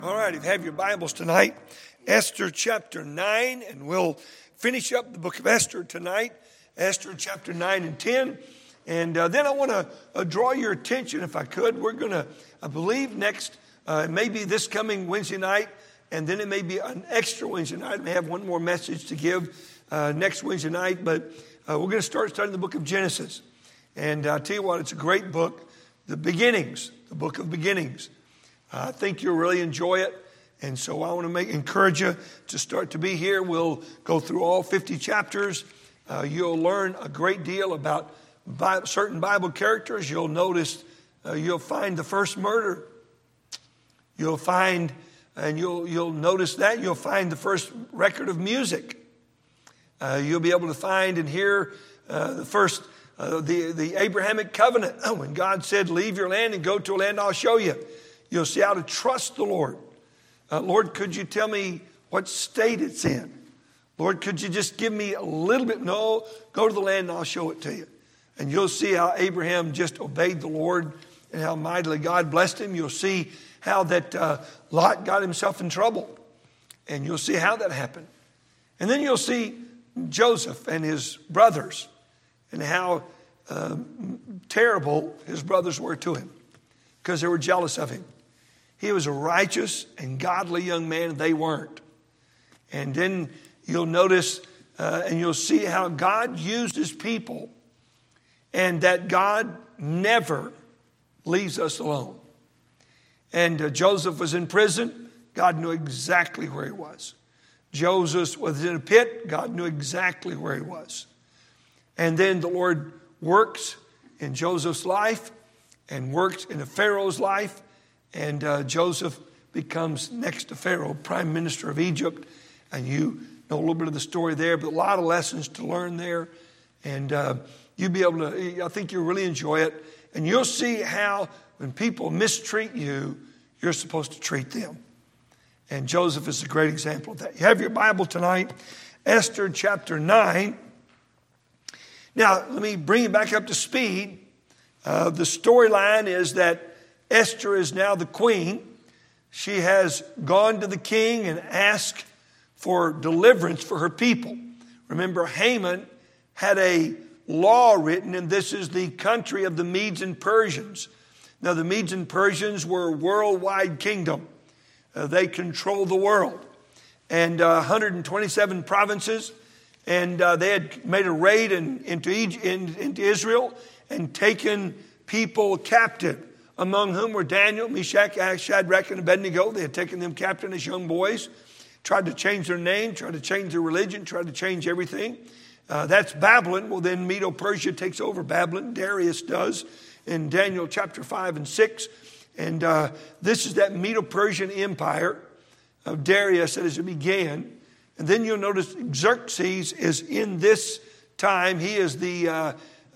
All right, if you have your Bibles tonight, Esther chapter 9, and we'll finish up the book of Esther tonight, Esther chapter 9 and 10. And then I want to draw your attention, if I could. We're going to, I believe, next, maybe this coming Wednesday night, and then it may be an extra Wednesday night. I may have one more message to give next Wednesday night, but we're going to start studying the book of Genesis. And I'll tell you what, it's a great book, the book of beginnings. I think you'll really enjoy it. And so I want to encourage you to start to be here. We'll go through all 50 chapters. You'll learn a great deal about certain Bible characters. You'll notice, you'll find the first murder. You'll find, and you'll notice that. You'll find the first record of music. You'll be able to find and hear the first, the Abrahamic covenant. Oh, when God said, leave your land and go to a land I'll show you. You'll see how to trust the Lord. Lord, could you tell me what state it's in? Lord, could you just give me a little bit? No, go to the land and I'll show it to you. And you'll see how Abraham just obeyed the Lord and how mightily God blessed him. You'll see how that Lot got himself in trouble. And you'll see how that happened. And then you'll see Joseph and his brothers and how terrible his brothers were to him because they were jealous of him. He was a righteous and godly young man, and they weren't. And then you'll notice and you'll see how God used his people and that God never leaves us alone. And Joseph was in prison. God knew exactly where he was. Joseph was in a pit. God knew exactly where he was. And then the Lord works in Joseph's life and works in the Pharaoh's life. And Joseph becomes next to Pharaoh, prime minister of Egypt. And you know a little bit of the story there, but a lot of lessons to learn there. And you'll be able to, I think you'll really enjoy it. And you'll see how when people mistreat you, you're supposed to treat them. And Joseph is a great example of that. You have your Bible tonight, Esther chapter 9. Now, let me bring you back up to speed. The storyline is that Esther is now the queen. She has gone to the king and asked for deliverance for her people. Remember, Haman had a law written, and this is the country of the Medes and Persians. Now, the Medes and Persians were a worldwide kingdom. They controlled the world. And 127 provinces. And they had made a raid into Israel and taken people captive, among whom were Daniel, Meshach, Shadrach, and Abednego. They had taken them captive as young boys, tried to change their name, tried to change their religion, tried to change everything. That's Babylon. Well, then Medo-Persia takes over Babylon. Darius does in Daniel chapter 5 and 6. And this is that Medo-Persian empire of Darius as it began. And then you'll notice Xerxes is in this time. He is the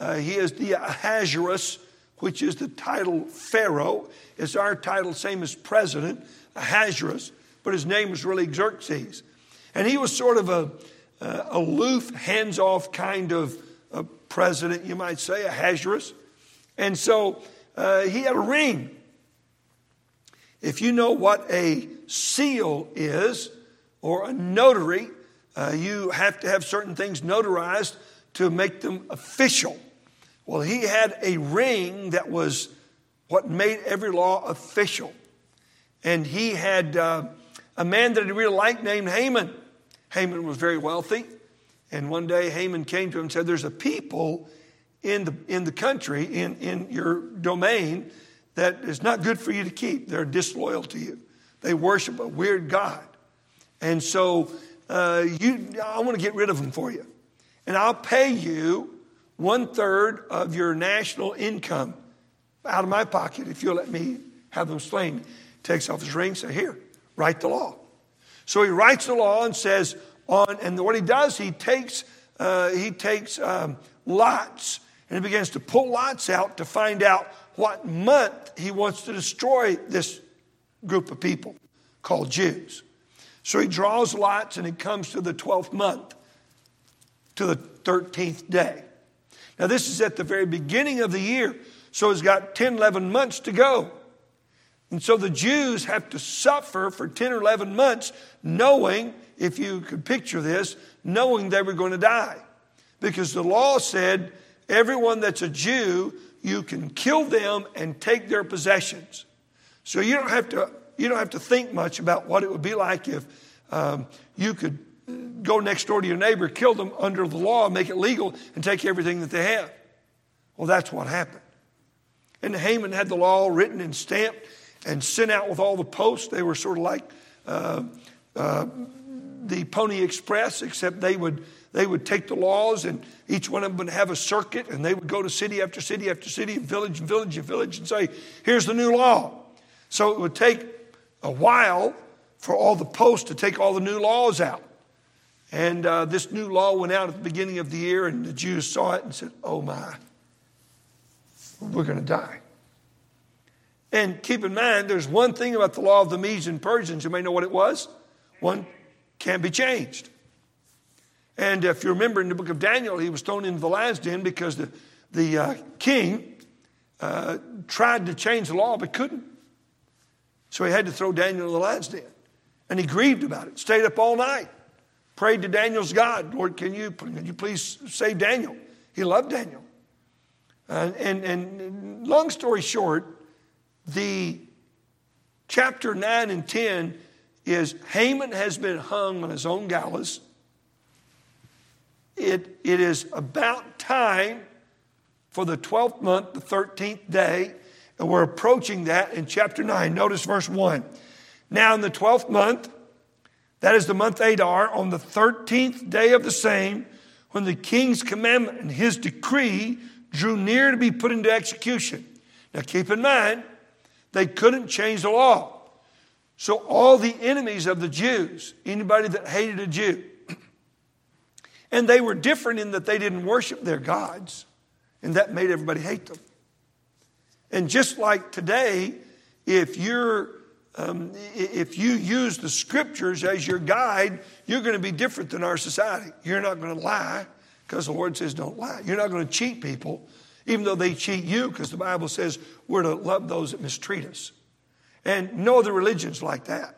Ahasuerus, which is the title Pharaoh. It's our title, same as president, Ahasuerus, but his name was really Xerxes. And he was sort of a aloof, hands-off kind of president, you might say, Ahasuerus. And so he had a ring. If you know what a seal is, or a notary, you have to have certain things notarized to make them official. Well, he had a ring that was what made every law official. And he had a man that he really liked named Haman. Haman was very wealthy. And one day Haman came to him and said, there's a people in the country, in your domain, that is not good for you to keep. They're disloyal to you. They worship a weird God. And so I want to get rid of them for you. And I'll pay you 1/3 of your national income out of my pocket if you'll let me have them slain. Takes off his ring, says, here, write the law. So he writes the law and says, and what he does, he takes lots, and he begins to pull lots out to find out what month he wants to destroy this group of people called Jews. So he draws lots, and it comes to the 12th month, to the 13th day. Now, this is at the very beginning of the year, so it's got 10, 11 months to go. And so the Jews have to suffer for 10 or 11 months knowing, if you could picture this, knowing they were going to die. Because the law said, everyone that's a Jew, you can kill them and take their possessions. So you don't have to think much about what it would be like if you could go next door to your neighbor, kill them under the law, make it legal, and take everything that they have. Well, that's what happened. And Haman had the law written and stamped and sent out with all the posts. They were sort of like the Pony Express, except they would take the laws, and each one of them would have a circuit, and they would go to city after city after city, and village and village and village, and say, here's the new law. So it would take a while for all the posts to take all the new laws out. And this new law went out at the beginning of the year, and the Jews saw it and said, oh my, we're going to die. And keep in mind, there's one thing about the law of the Medes and Persians. You may know what it was. One, can't be changed. And if you remember in the book of Daniel, he was thrown into the lion's den because the king tried to change the law but couldn't. So he had to throw Daniel in the lion's den. And he grieved about it, stayed up all night, prayed to Daniel's God, Lord, can you please save Daniel? He loved Daniel. And long story short, the chapter 9 and 10 is Haman has been hung on his own gallows. It is about time for the 12th month, the 13th day, and we're approaching that in chapter 9. Notice verse 1. Now in the 12th month, that is the month Adar, on the 13th day of the same, when the king's commandment and his decree drew near to be put into execution. Now keep in mind, they couldn't change the law. So all the enemies of the Jews, anybody that hated a Jew, and they were different in that they didn't worship their gods, and that made everybody hate them. And just like today, if you use the scriptures as your guide, you're going to be different than our society. You're not going to lie because the Lord says don't lie. You're not going to cheat people, even though they cheat you, because the Bible says we're to love those that mistreat us. And no other religion's like that.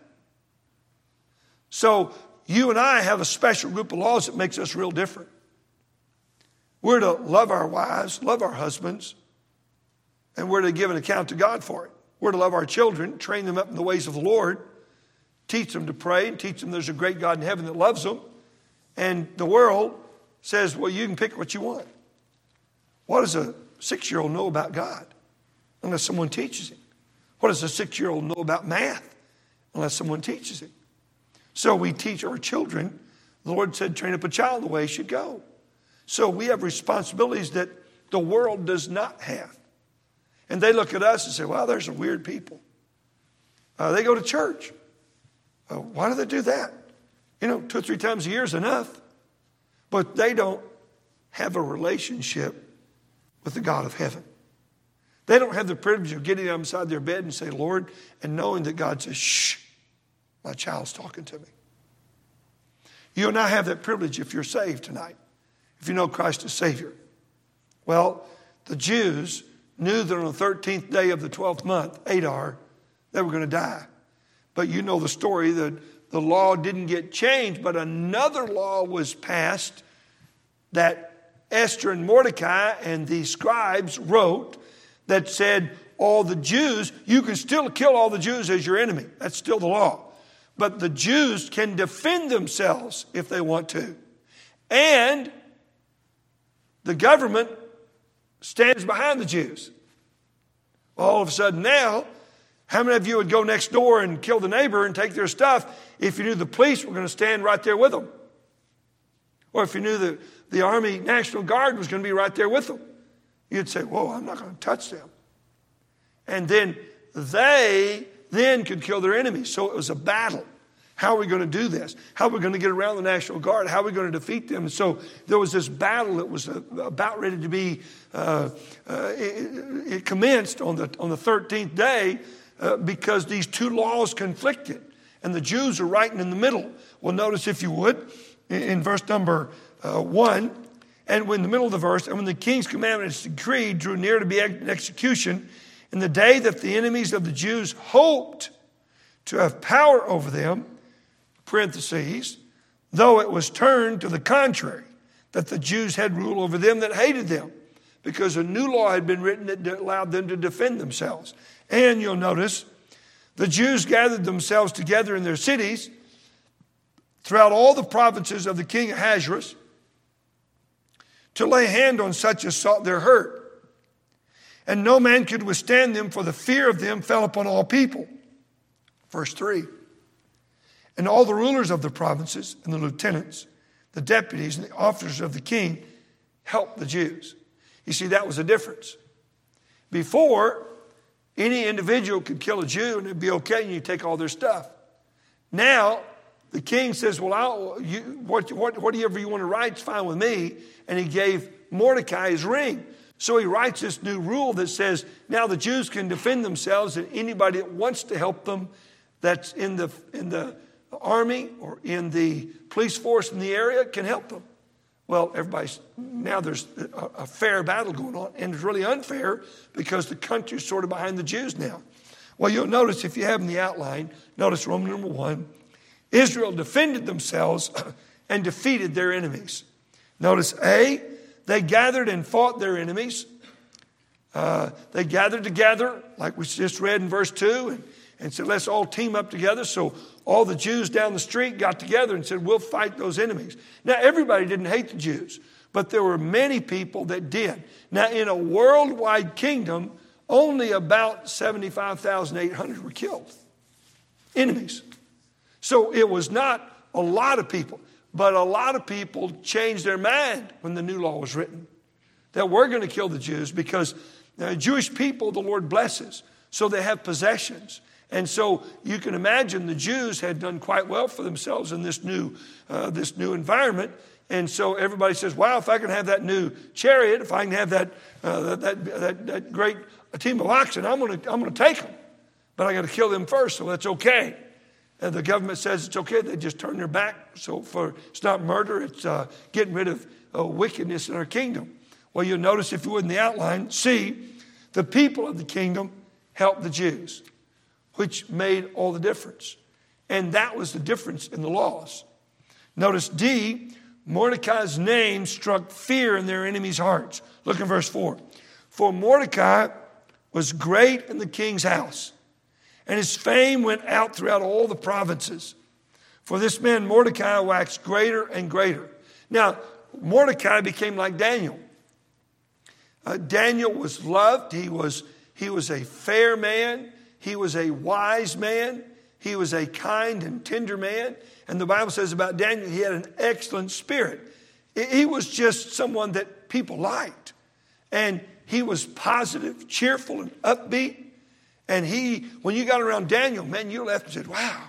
So you and I have a special group of laws that makes us real different. We're to love our wives, love our husbands, and we're to give an account to God for it. We're to love our children, train them up in the ways of the Lord, teach them to pray, and teach them there's a great God in heaven that loves them. And the world says, well, you can pick what you want. What does a 6-year-old know about God unless someone teaches him? What does a 6-year-old know about math unless someone teaches him? So we teach our children. The Lord said, train up a child the way he should go. So we have responsibilities that the world does not have. And they look at us and say, well, there's some weird people. They go to church. Why do they do that? 2 or 3 times a year is enough. But they don't have a relationship with the God of heaven. They don't have the privilege of getting up beside their bed and say, Lord, and knowing that God says, shh, my child's talking to me. You and I have that privilege if you're saved tonight, if you know Christ as Savior. Well, the Jews knew that on the 13th day of the 12th month, Adar, they were going to die. But you know the story that the law didn't get changed, but another law was passed that Esther and Mordecai and the scribes wrote that said all the Jews, you can still kill all the Jews as your enemy. That's still the law. But the Jews can defend themselves if they want to. And the government stands behind the Jews. Well, all of a sudden now, how many of you would go next door and kill the neighbor and take their stuff if you knew the police were going to stand right there with them? Or if you knew the Army National Guard was going to be right there with them? You'd say, whoa, I'm not going to touch them. And then they could kill their enemies. So it was a battle. How are we going to do this? How are we going to get around the National Guard? How are we going to defeat them? And so there was this battle that was about ready to be, it commenced on the 13th day because these two laws conflicted. And the Jews are right in the middle. Well, notice if you would, in verse number 1, and in the middle of the verse, and when the king's commandment and decree drew near to be in execution, In the day that the enemies of the Jews hoped to have power over them, parentheses, though it was turned to the contrary, that the Jews had rule over them that hated them, because a new law had been written that allowed them to defend themselves. And you'll notice, the Jews gathered themselves together in their cities throughout all the provinces of the king Ahasuerus to lay hand on such as sought their hurt. And no man could withstand them, for the fear of them fell upon all people. Verse 3. And all the rulers of the provinces and the lieutenants, the deputies and the officers of the king helped the Jews. You see, that was a difference. Before, any individual could kill a Jew and it'd be okay and you take all their stuff. Now, the king says, well, whatever you want to write is fine with me. And he gave Mordecai his ring. So he writes this new rule that says, now the Jews can defend themselves, and anybody that wants to help them that's in the army or in the police force in the area can help them. Well, now there's a fair battle going on, and it's really unfair because the country's sort of behind the Jews now. Well, you'll notice, if you have in the outline, notice Roman number 1, Israel defended themselves and defeated their enemies. Notice A, they gathered and fought their enemies. They gathered together, like we just read in verse 2, and said, let's all team up together. So all the Jews down the street got together and said, we'll fight those enemies. Now, everybody didn't hate the Jews, but there were many people that did. Now, in a worldwide kingdom, only about 75,800 were killed. Enemies. So it was not a lot of people. But a lot of people changed their mind when the new law was written. That we're going to kill the Jews because Jewish people the Lord blesses. So they have possessions. And so you can imagine the Jews had done quite well for themselves in this new environment. And so everybody says, wow, if I can have that new chariot, if I can have that great team of oxen, I'm going to take them. But I got to kill them first, so that's okay. And the government says it's okay. They just turn their back. So it's not murder. It's getting rid of wickedness in our kingdom. Well, you'll notice, if you would, in the outline, C, the people of the kingdom helped the Jews, which made all the difference. And that was the difference in the laws. Notice D, Mordecai's name struck fear in their enemies' hearts. Look in verse 4. For Mordecai was great in the king's house, and his fame went out throughout all the provinces. For this man Mordecai waxed greater and greater. Now, Mordecai became like Daniel. Daniel was loved. He was a fair man. He was a wise man. He was a kind and tender man. And the Bible says about Daniel, he had an excellent spirit. He was just someone that people liked. And he was positive, cheerful, and upbeat. And when you got around Daniel, man, you left and said, wow,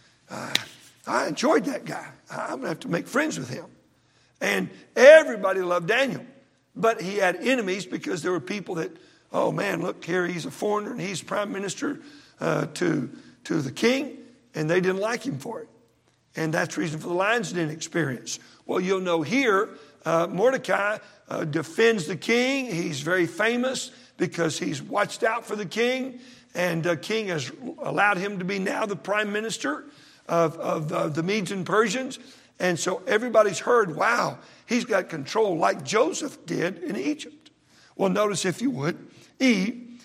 I enjoyed that guy. I'm going to have to make friends with him. And everybody loved Daniel. But he had enemies because there were people that, oh man, look here, he's a foreigner and he's prime minister to the king. And they didn't like him for it. And that's the reason for the lion's den experience. Well, you'll know here, Mordecai defends the king. He's very famous because he's watched out for the king. And the king has allowed him to be now the prime minister of the Medes and Persians. And so everybody's heard, wow, he's got control like Joseph did in Egypt. Well, notice, if you would, D,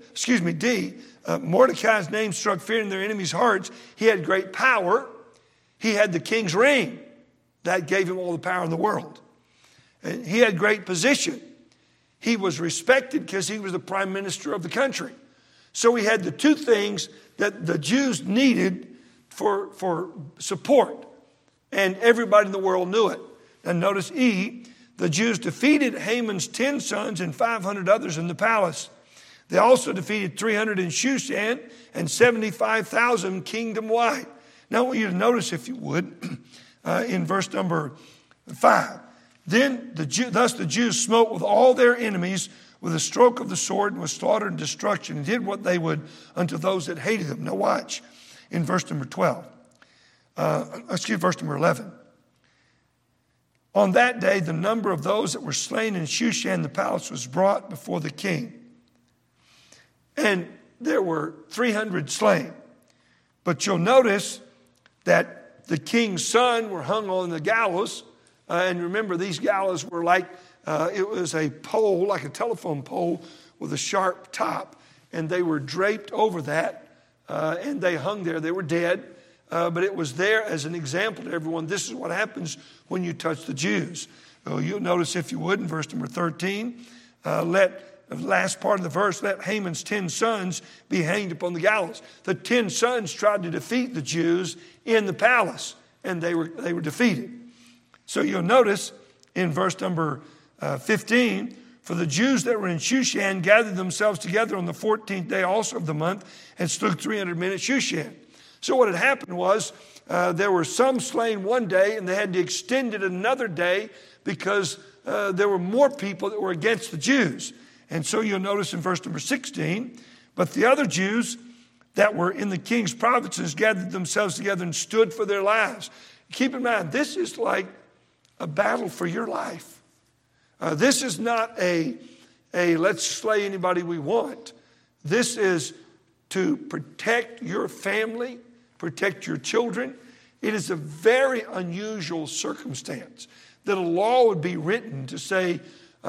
Mordecai's name struck fear in their enemies' hearts. He had great power. He had the king's ring. That gave him all the power in the world. And he had great position. He was respected because he was the prime minister of the country. So he had the two things that the Jews needed for support. And everybody in the world knew it. And notice E, the Jews defeated Haman's 10 sons and 500 others in the palace. They also defeated 300 in Shushan and 75,000 kingdom-wide. Now I want you to notice, if you would, in verse number 5. Then thus the Jews smote with all their enemies with a stroke of the sword, and with slaughter and destruction, and did what they would unto those that hated them. Now watch in verse number 11. On that day, the number of those that were slain in Shushan the palace was brought before the king. And there were 300 slain. But you'll notice that the king's son were hung on the gallows. And remember, these gallows were like, it was a pole, like a telephone pole with a sharp top. And they were draped over that. And they hung there. They were dead. But it was there as an example to everyone. This is what happens when you touch the Jews. You'll notice, if you would, in verse number 13, let the last part of the verse, let Haman's 10 sons be hanged upon the gallows. The 10 sons tried to defeat the Jews in the palace, and they were defeated. So you'll notice in verse number 15, for the Jews that were in Shushan gathered themselves together on the 14th day also of the month and slew 300 men at Shushan. So what had happened was there were some slain one day, and they had to extend it another day because there were more people that were against the Jews. And so you'll notice in verse number 16, but the other Jews that were in the king's provinces gathered themselves together and stood for their lives. Keep in mind, this is like a battle for your life. This is not a let's slay anybody we want. This is to protect your family, protect your children. It is a very unusual circumstance that a law would be written to say,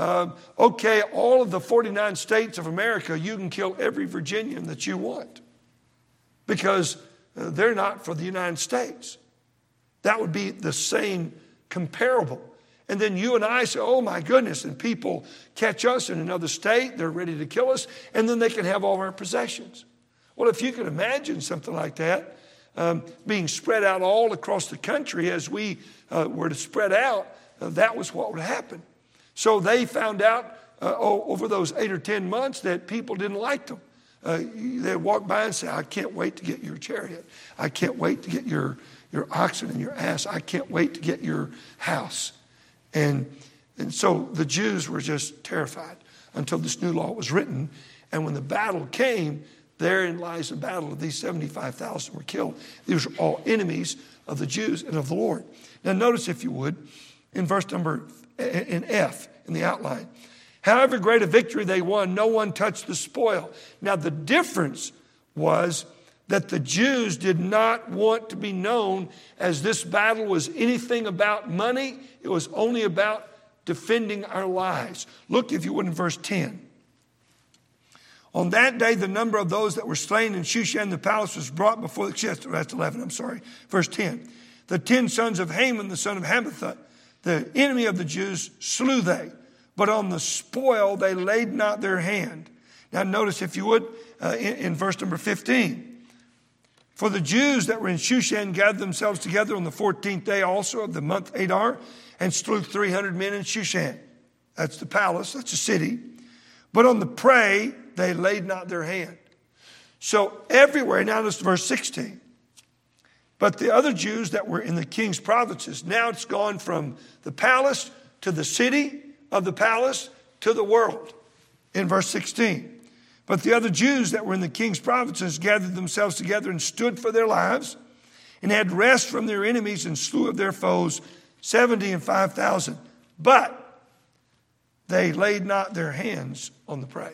okay, all of the 49 states of America, you can kill every Virginian that you want because they're not for the United States. That would be the same comparable. And then you and I say, oh my goodness, and people catch us in another state, they're ready to kill us, and then they can have all our possessions. Well, if you can imagine something like that being spread out all across the country as we were to spread out, that was what would happen. So they found out over those 8 or 10 months that people didn't like them. They'd walk by and say, I can't wait to get your chariot. I can't wait to get your oxen and your ass. I can't wait to get your house. And so the Jews were just terrified until this new law was written. And when the battle came, therein lies the battle. Of these 75,000 were killed. These were all enemies of the Jews and of the Lord. Now notice, if you would, in verse number in F in the outline, however great a victory they won, no one touched the spoil. Now the difference was that the Jews did not want to be known as this battle was anything about money. It was only about defending our lives. Look, if you would, in verse 10. On that day, the number of those that were slain in Shushan the palace was brought before that's 11, I'm sorry. Verse 10. The 10 sons of Haman, the son of Hammedatha, the enemy of the Jews, slew they. But on the spoil they laid not their hand. Now notice, if you would, in verse number 15. For the Jews that were in Shushan gathered themselves together on the 14th day also of the month Adar and slew 300 men in Shushan. That's the palace, that's the city. But on the prey they laid not their hand. So everywhere, now this is verse 16. But the other Jews that were in the king's provinces, now it's gone from the palace to the city of the palace to the world in verse 16. But the other Jews that were in the king's provinces gathered themselves together and stood for their lives and had rest from their enemies and slew of their foes 75,000. But they laid not their hands on the prey.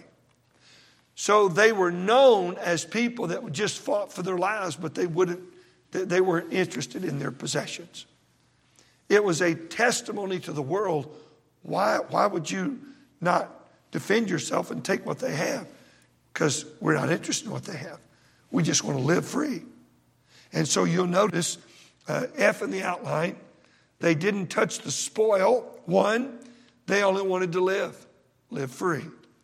So they were known as people that just fought for their lives, but they weren't interested in their possessions. It was a testimony to the world. Why would you not defend yourself and take what they have? Because we're not interested in what they have. We just want to live free. And so you'll notice F in the outline, they didn't touch the spoil. 1, they only wanted to live free.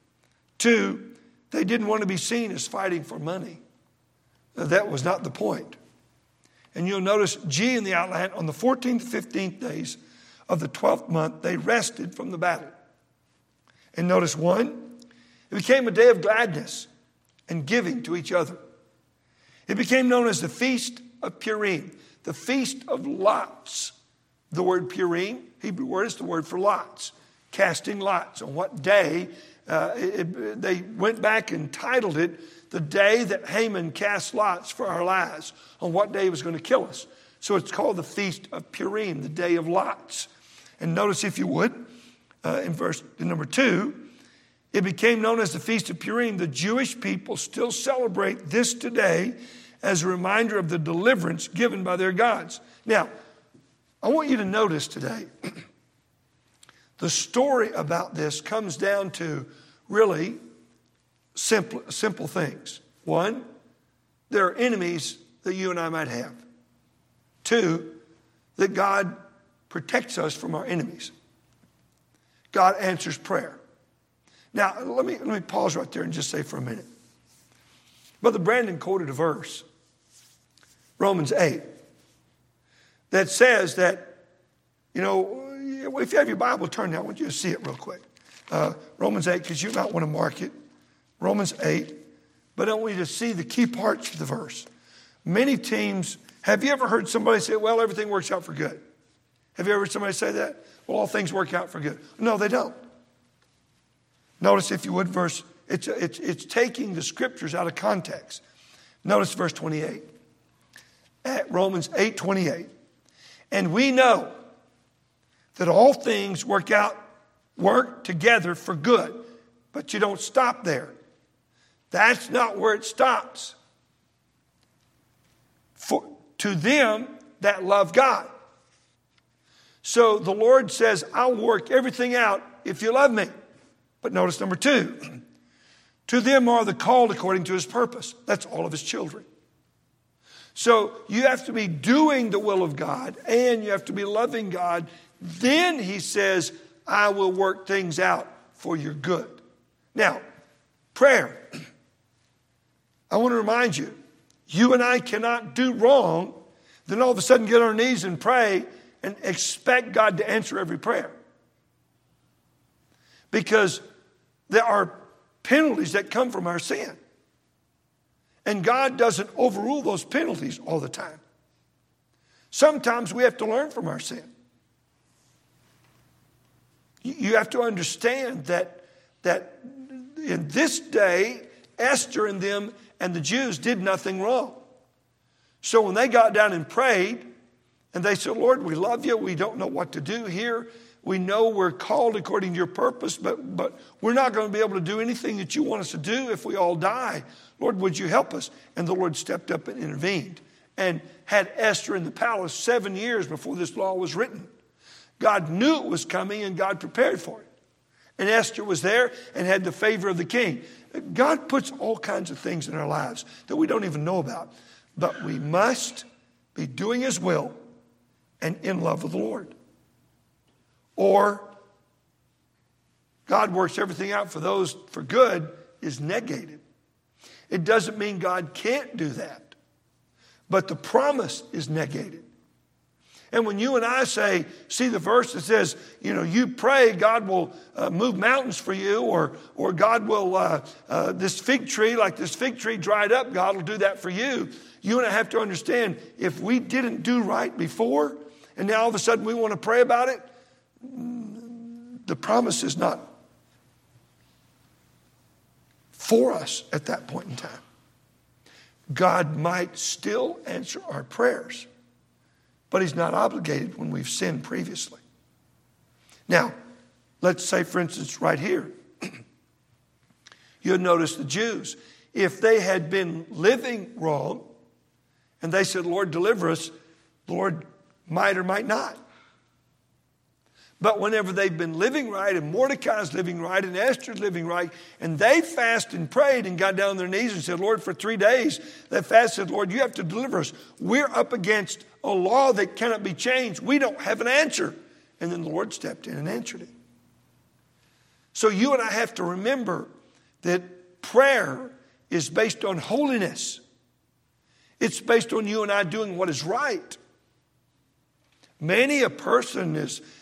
2, they didn't want to be seen as fighting for money. That was not the point. And you'll notice G in the outline, on the 14th, 15th days of the 12th month, they rested from the battle. And notice 1, it became a day of gladness and giving to each other. It became known as the Feast of Purim, the Feast of Lots. The word Purim, Hebrew word, is the word for lots, casting lots. On what day, they went back and titled it the day that Haman cast lots for our lives, on what day he was going to kill us. So it's called the Feast of Purim, the day of lots. And notice, if you would, in verse number 2, It became known as the Feast of Purim. The Jewish people still celebrate this today as a reminder of the deliverance given by their gods. Now, I want you to notice today, the story about this comes down to really simple things. One, there are enemies that you and I might have. Two, that God protects us from our enemies. God answers prayer. Now, let me pause right there and just say for a minute. Brother Brandon quoted a verse, Romans 8, that says that, if you have your Bible, turn now. I want you to see it real quick. Romans 8, because you might want to mark it. Romans 8. But I want you to see the key parts of the verse. Many teams, have you ever heard somebody say, well, everything works out for good? Have you ever heard somebody say that? Well, all things work out for good. No, they don't. Notice, if you would, it's taking the scriptures out of context. Notice verse 28. At Romans 8:28. And we know that all things work together for good. But you don't stop there. That's not where it stops. To them that love God. So the Lord says, I'll work everything out if you love me. But notice number 2. To them are the called according to his purpose. That's all of his children. So you have to be doing the will of God and you have to be loving God. Then he says, I will work things out for your good. Now, prayer. I want to remind you, you and I cannot do wrong, then all of a sudden get on our knees and pray and expect God to answer every prayer. Because there are penalties that come from our sin. And God doesn't overrule those penalties all the time. Sometimes we have to learn from our sin. You have to understand that in this day, Esther and them and the Jews did nothing wrong. So when they got down and prayed, and they said, Lord, we love you. We don't know what to do here. We know we're called according to your purpose, but we're not going to be able to do anything that you want us to do if we all die. Lord, would you help us? And the Lord stepped up and intervened and had Esther in the palace 7 years before this law was written. God knew it was coming and God prepared for it. And Esther was there and had the favor of the king. God puts all kinds of things in our lives that we don't even know about. But we must be doing his will and in love with the Lord. Or God works everything out for those for good is negated. It doesn't mean God can't do that. But the promise is negated. And when you and I see the verse that says, you pray, God will move mountains for you, or God will, this fig tree dried up, God will do that for you. You and I have to understand, if we didn't do right before, and now all of a sudden we want to pray about it, the promise is not for us at that point in time. God might still answer our prayers, but he's not obligated when we've sinned previously. Now, let's say, for instance, right here, you'll notice the Jews, if they had been living wrong and they said, Lord, deliver us, the Lord might or might not. But whenever they've been living right, and Mordecai's living right, and Esther's living right, and they fasted and prayed and got down on their knees and said, Lord, for 3 days, they fasted, Lord, you have to deliver us. We're up against a law that cannot be changed. We don't have an answer. And then the Lord stepped in and answered it. So you and I have to remember that prayer is based on holiness. It's based on you and I doing what is right. Many a person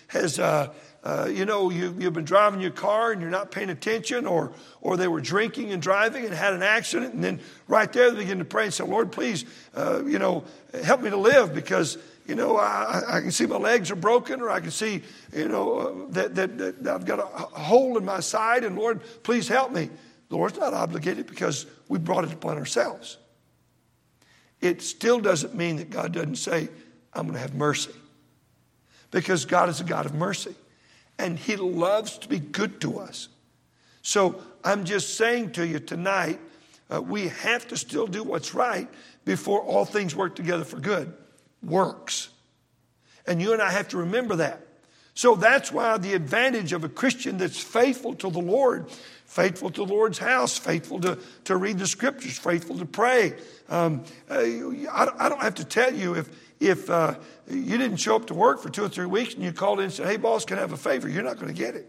you've been driving your car and you're not paying attention, or they were drinking and driving and had an accident, and then right there they begin to pray and say, Lord, please, help me to live, because, I can see my legs are broken, or I can see, that I've got a hole in my side, and Lord, please help me. The Lord's not obligated because we brought it upon ourselves. It still doesn't mean that God doesn't say, I'm going to have mercy. Because God is a God of mercy. And he loves to be good to us. So I'm just saying to you tonight, we have to still do what's right before all things work together for good. Works. And you and I have to remember that. So that's why the advantage of a Christian that's faithful to the Lord, faithful to the Lord's house, faithful to read the scriptures, faithful to pray. I don't have to tell you if you didn't show up to work for 2 or 3 weeks and you called in and said, hey, boss, can I have a favor? You're not going to get it.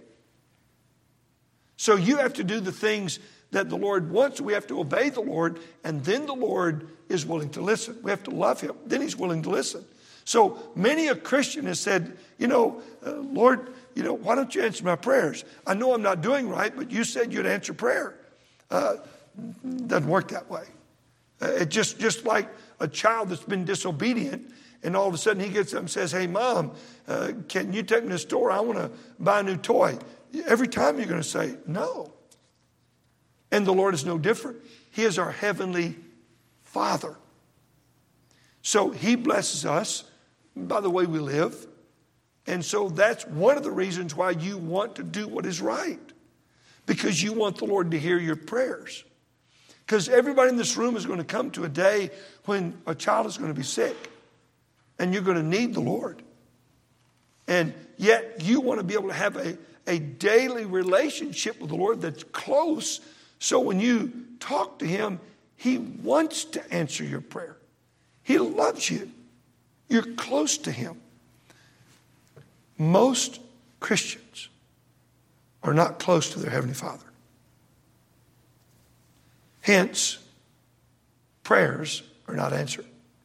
So you have to do the things that the Lord wants. We have to obey the Lord, and then the Lord is willing to listen. We have to love him. Then he's willing to listen. So many a Christian has said, Lord, why don't you answer my prayers? I know I'm not doing right, but you said you'd answer prayer. Doesn't work that way. It just like a child that's been disobedient, and all of a sudden he gets up and says, hey, Mom, can you take me to the store? I want to buy a new toy. Every time you're going to say, no. And the Lord is no different. He is our heavenly Father. So he blesses us by the way we live. And so that's one of the reasons why you want to do what is right. Because you want the Lord to hear your prayers. Because everybody in this room is going to come to a day when a child is going to be sick. And you're going to need the Lord. And yet you want to be able to have a daily relationship with the Lord that's close. So when you talk to him, he wants to answer your prayer. He loves you. You're close to him. Most Christians are not close to their Heavenly Father. Hence, prayers are not answered.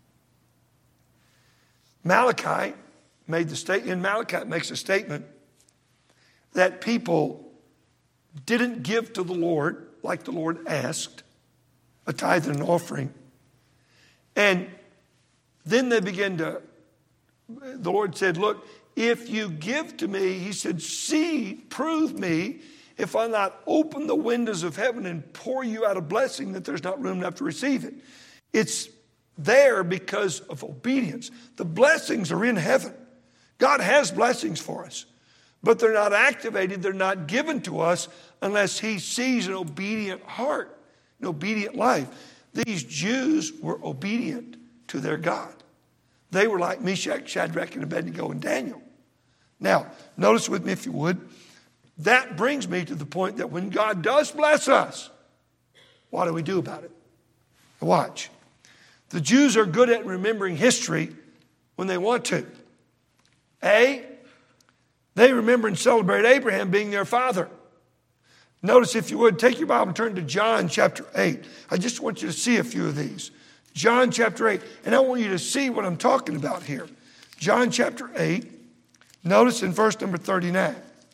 Malachi makes a statement that people didn't give to the Lord like the Lord asked, a tithe and an offering. And then they began the Lord said, look, if you give to me, he said, prove me if I not open the windows of heaven and pour you out a blessing that there's not room enough to receive it. It's there because of obedience. The blessings are in heaven. God has blessings for us, but they're not activated. They're not given to us unless he sees an obedient heart, an obedient life. These Jews were obedient to their God. They were like Meshach, Shadrach, and Abednego, and Daniel. Now, notice with me if you would, that brings me to the point that when God does bless us, what do we do about it? Watch. The Jews are good at remembering history when they want to. They remember and celebrate Abraham being their father. Notice if you would, take your Bible and turn to John chapter 8. I just want you to see a few of these. John chapter 8. And I want you to see what I'm talking about here. John chapter 8. Notice in verse number 39.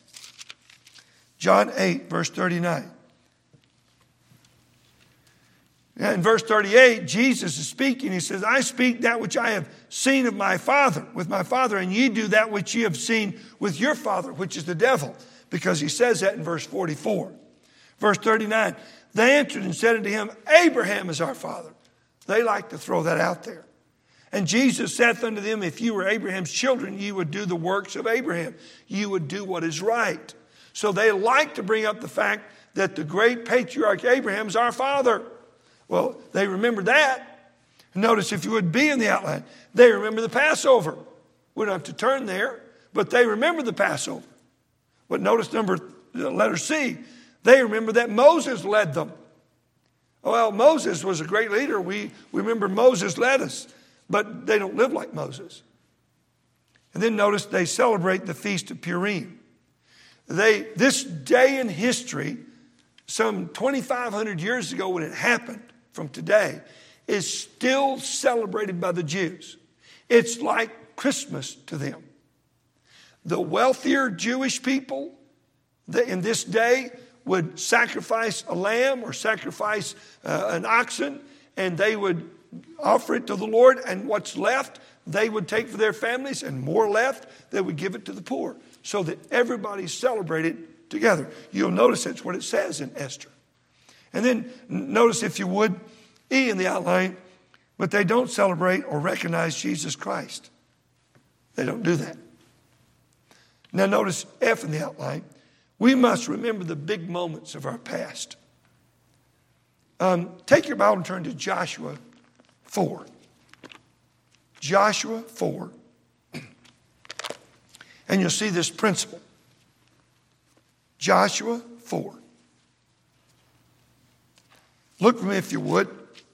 John 8, verse 39. In verse 38, Jesus is speaking. He says, I speak that which I have seen of my Father, with my Father, and ye do that which ye have seen with your father, which is the devil. Because he says that in verse 44. Verse 39, they answered and said unto him, Abraham is our father. They like to throw that out there. And Jesus saith unto them, if you were Abraham's children, ye would do the works of Abraham. You would do what is right. So they like to bring up the fact that the great patriarch Abraham is our father. Well, they remember that. Notice if you would be in the outline, they remember the Passover. We don't have to turn there, but they remember the Passover. But notice letter C, they remember that Moses led them. Well, Moses was a great leader. We remember Moses led us, but they don't live like Moses. And then notice they celebrate the Feast of Purim. This day in history, some 2,500 years ago when it happened from today, is still celebrated by the Jews. It's like Christmas to them. The wealthier Jewish people in this day would sacrifice a lamb or sacrifice an oxen, and they would offer it to the Lord, and what's left they would take for their families, and more left they would give it to the poor, so that everybody celebrated together. You'll notice that's what it says in Esther. And then notice, if you would, E in the outline, but they don't celebrate or recognize Jesus Christ. They don't do that. Now notice F in the outline. We must remember the big moments of our past. Take your Bible and turn to Joshua 4. Joshua 4. And you'll see this principle. Joshua 4. Look for me if you would.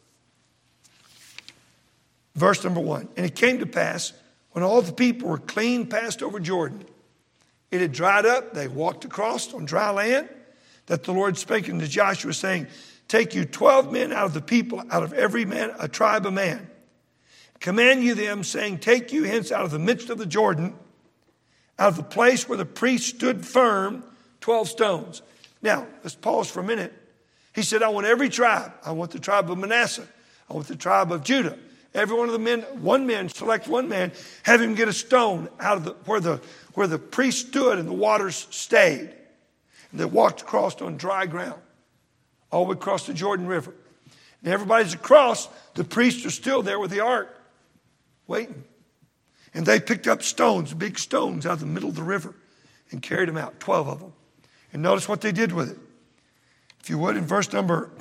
Verse number 1. And it came to pass, when all the people were clean passed over Jordan, it had dried up, they walked across on dry land, that the Lord spake unto Joshua, saying, take you 12 men out of the people, out of every man a tribe of man. Command you them, saying, take you hence out of the midst of the Jordan, out of the place where the priest stood firm, 12 stones. Now, let's pause for a minute. He said, I want every tribe. I want the tribe of Manasseh. I want the tribe of Judah. Every one of the men, select one man, have him get a stone out of where the priest stood and the waters stayed. And they walked across on dry ground, all the way across the Jordan River. And everybody's across, the priests are still there with the ark, waiting. And they picked up stones, big stones out of the middle of the river, and carried them out, 12 of them. And notice what they did with it. If you would, in verse number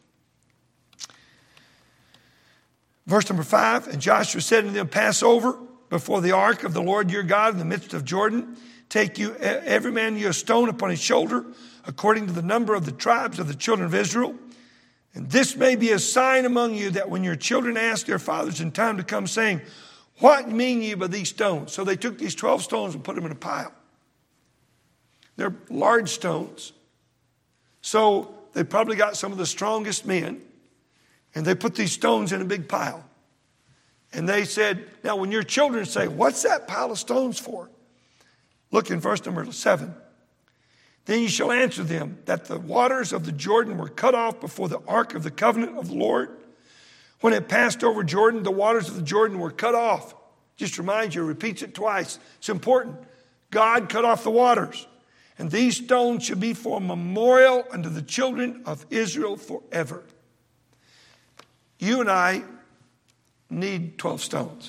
5, and Joshua said unto them, pass over before the ark of the Lord your God in the midst of Jordan. Take you, every man you a stone upon his shoulder, according to the number of the tribes of the children of Israel. And this may be a sign among you, that when your children ask their fathers in time to come, saying, what mean ye by these stones? So they took these 12 stones and put them in a pile. They're large stones. So they probably got some of the strongest men, and they put these stones in a big pile. And they said, now when your children say, what's that pile of stones for? Look in verse number 7. Then you shall answer them, that the waters of the Jordan were cut off before the ark of the covenant of the Lord. When it passed over Jordan, the waters of the Jordan were cut off. Just remind you, repeats it twice. It's important. God cut off the waters. And these stones shall be for a memorial unto the children of Israel forever. You and I need 12 stones.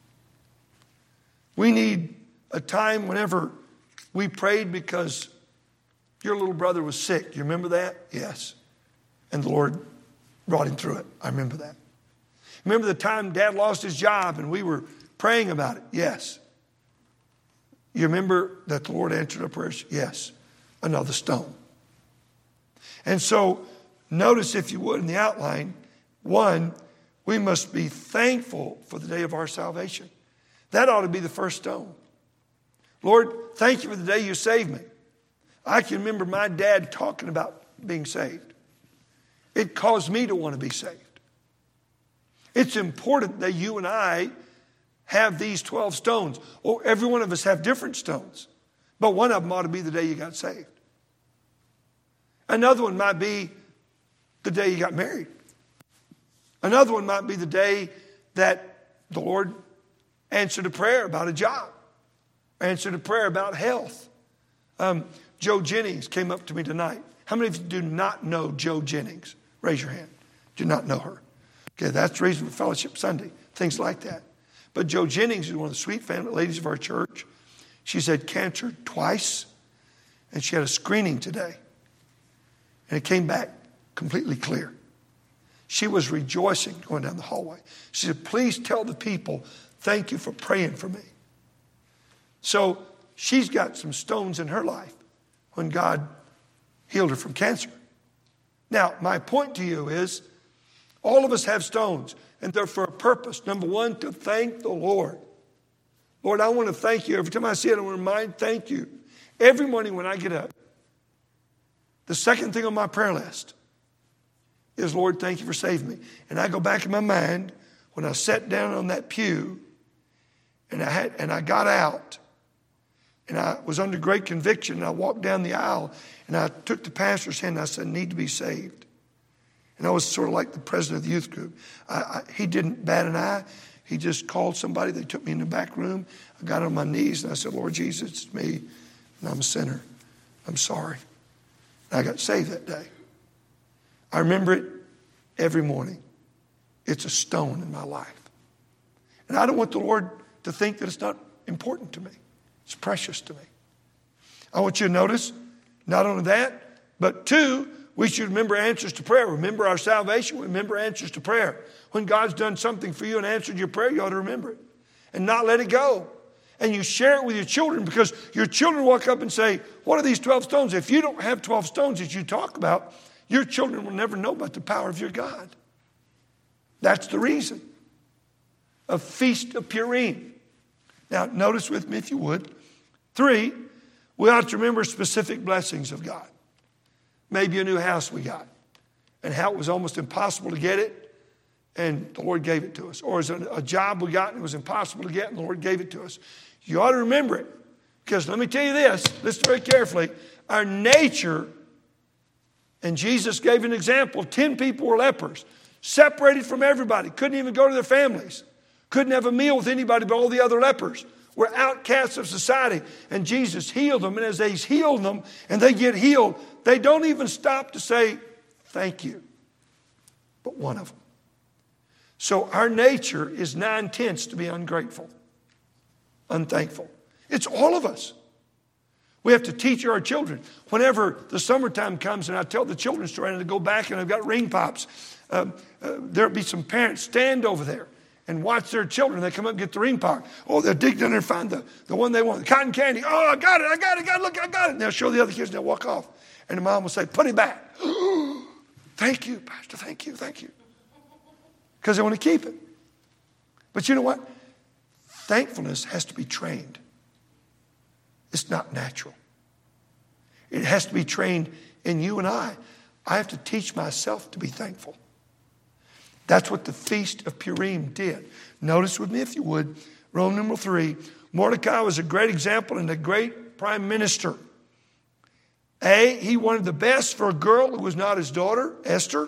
We need a time whenever we prayed because your little brother was sick. You remember that? Yes. And the Lord brought him through it. I remember that. Remember the time Dad lost his job and we were praying about it? Yes. You remember that the Lord answered our prayers? Yes. Another stone. And so notice, if you would, in the outline, 1, we must be thankful for the day of our salvation. That ought to be the first stone. Lord, thank you for the day you saved me. I can remember my dad talking about being saved. It caused me to want to be saved. It's important that you and I have these 12 stones. Oh, every one of us have different stones. But one of them ought to be the day you got saved. Another one might be the day you got married. Another one might be the day that the Lord answered a prayer about a job. Answered a prayer about health. Joe Jennings came up to me tonight. How many of you do not know Joe Jennings? Raise your hand. Do not know her. Okay, that's the reason for Fellowship Sunday. Things like that. But Joe Jennings is one of the sweet family ladies of our church. She's had cancer twice. And she had a screening today. And it came back completely clear. She was rejoicing going down the hallway. She said, please tell the people, thank you for praying for me. So she's got some stones in her life when God healed her from cancer. Now, my point to you is, all of us have stones, and they're for a purpose. Number 1, to thank the Lord. Lord, I want to thank you. Every time I see it, I want to remind, thank you. Every morning when I get up, the second thing on my prayer list is, Lord, thank you for saving me. And I go back in my mind when I sat down on that pew and I got out and I was under great conviction, and I walked down the aisle and I took the pastor's hand and I said, I need to be saved. And I was sort of like the president of the youth group. He didn't bat an eye. He just called somebody. They took me in the back room. I got on my knees and I said, Lord Jesus, it's me, and I'm a sinner. I'm sorry. And I got saved that day. I remember it every morning. It's a stone in my life. And I don't want the Lord to think that it's not important to me. It's precious to me. I want you to notice Not only that, but 2, we should remember answers to prayer. Remember our salvation. Remember answers to prayer. When God's done something for you and answered your prayer, you ought to remember it and not let it go. And you share it with your children, because your children walk up and say, what are these 12 stones? If you don't have 12 stones that you talk about, your children will never know about the power of your God. That's the reason. A Feast of Purim. Now, notice with me if you would. 3, we ought to remember specific blessings of God. Maybe a new house we got, and how it was almost impossible to get it, and the Lord gave it to us. Or is it a job we got and it was impossible to get, and the Lord gave it to us. You ought to remember it, because let me tell you this, listen very carefully, our nature, and Jesus gave an example, 10 people were lepers, separated from everybody, couldn't even go to their families, couldn't have a meal with anybody but all the other lepers. Were outcasts of society, and Jesus healed them. And as He's healed them and they get healed, they don't even stop to say thank you. But one of them. So our nature is 9/10 to be ungrateful, unthankful. It's all of us. We have to teach our children. Whenever the summertime comes and I tell the children's story and I go back and I've got ring pops, there'll be some parents stand over there and watch their children. They come up and get the ring pop. Oh, they'll dig down there and find the one they want. The cotton candy. Oh, I got it. Look, I got it. And they'll show the other kids and they'll walk off. And the mom will say, put it back. Thank you, Pastor. Thank you. Because they want to keep it. But you know what? Thankfulness has to be trained. It's not natural. It has to be trained in you and I. I have to teach myself to be thankful. That's what the Feast of Purim did. Notice with me, if you would, Roman numeral 3, Mordecai was a great example and a great prime minister. A, he wanted the best for a girl who was not his daughter, Esther.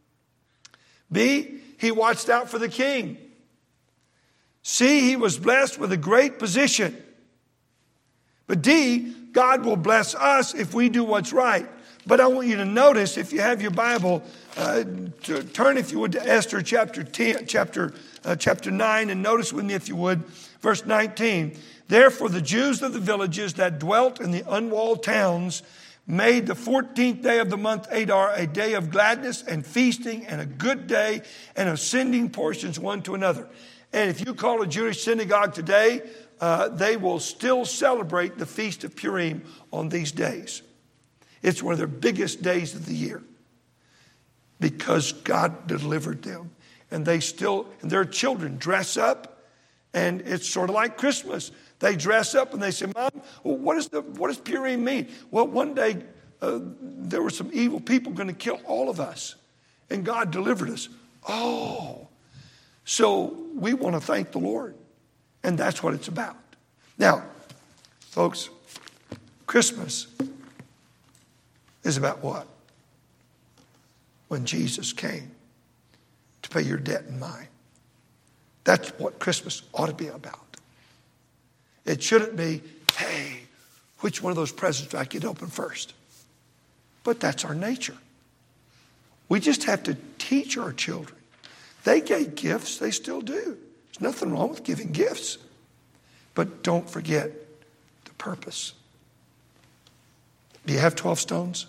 B, he watched out for the king. C, he was blessed with a great position. But D, God will bless us if we do what's right. But I want you to notice, if you have your Bible, turn, if you would, to Esther chapter 9, and notice with me, if you would, verse 19. Therefore the Jews of the villages that dwelt in the unwalled towns made the 14th day of the month Adar a day of gladness and feasting and a good day and of sending portions one to another. And if you call a Jewish synagogue today, they will still celebrate the Feast of Purim on these days. It's one of their biggest days of the year because God delivered them. And they still, and their children dress up, and it's sort of like Christmas. They dress up and they say, Mom, well, what does Purim mean? Well, one day there were some evil people going to kill all of us, and God delivered us. Oh, so we want to thank the Lord, and that's what it's about. Now, folks, Christmas is about what? When Jesus came to pay your debt and mine. That's what Christmas ought to be about. It shouldn't be, hey, which one of those presents do I get open first? But that's our nature. We just have to teach our children. They gave gifts, they still do. There's nothing wrong with giving gifts. But don't forget the purpose. Do you have 12 stones?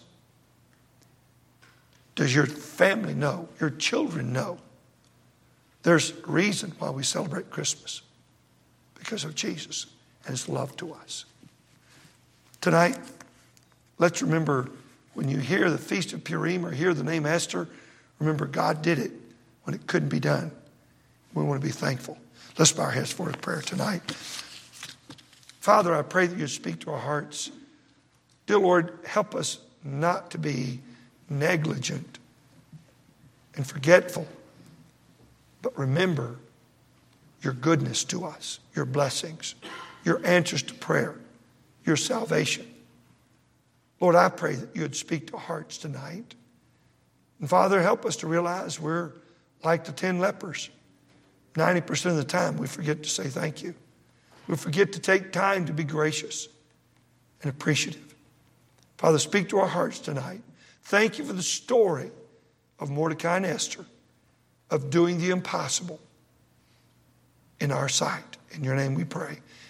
Does your family know? Your children know? There's a reason why we celebrate Christmas. Because of Jesus and His love to us. Tonight, let's remember when you hear the Feast of Purim or hear the name Esther, remember God did it when it couldn't be done. We want to be thankful. Let's bow our heads for a prayer tonight. Father, I pray that you speak to our hearts. Dear Lord, help us not to be negligent and forgetful, but remember your goodness to us, your blessings, your answers to prayer, your salvation. Lord, I pray that you would speak to hearts tonight. And Father, help us to realize we're like the 10 lepers. 90% of the time we forget to say thank you. We forget to take time to be gracious and appreciative. Father, speak to our hearts tonight. Thank you for the story of Mordecai and Esther, of doing the impossible in our sight. In your name we pray.